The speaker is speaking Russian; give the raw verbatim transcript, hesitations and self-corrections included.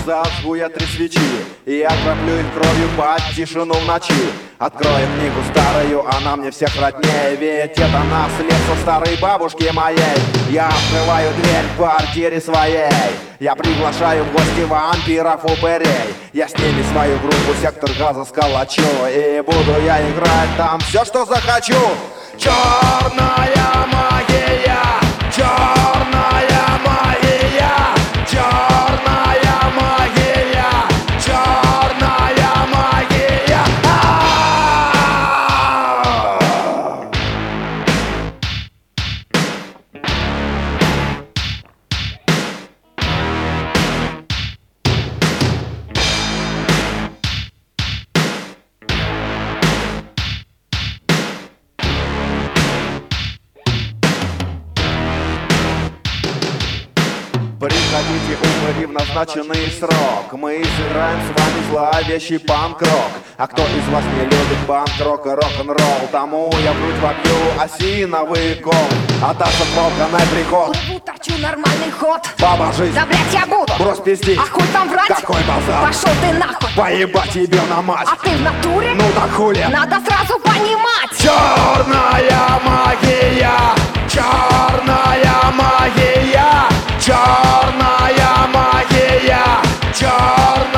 зажгу я три свечи и окроплю их кровью под тишину в ночи. Открою книгу старую, она мне всех роднее, ведь это наследство старой бабушки моей. Я открываю дверь в квартире своей, я приглашаю в гости вампиров, упырей. Я с ними свою группу «Сектор газа» сколочу, и буду я играть там все, что захочу. Черная магия, черная магия, черная магия, черная магия. Приходите, упыри, в назначенный срок. Мы сыграем с вами зловещий панк-рок. А кто из вас не любит панк-рок и рок-н-ролл, тому я в грудь вобью осиновый кол. А та волка на приход. Плыву, торчу, нормальный ход. Баба жизнь, да блять я буду. брось пиздить. А хуй там врать? Какой базар? Пошел ты нахуй. Поебать тебе на мать. А ты в натуре? Ну так хули. Надо сразу понимать. Черная магия, черная магия, черная магия, черная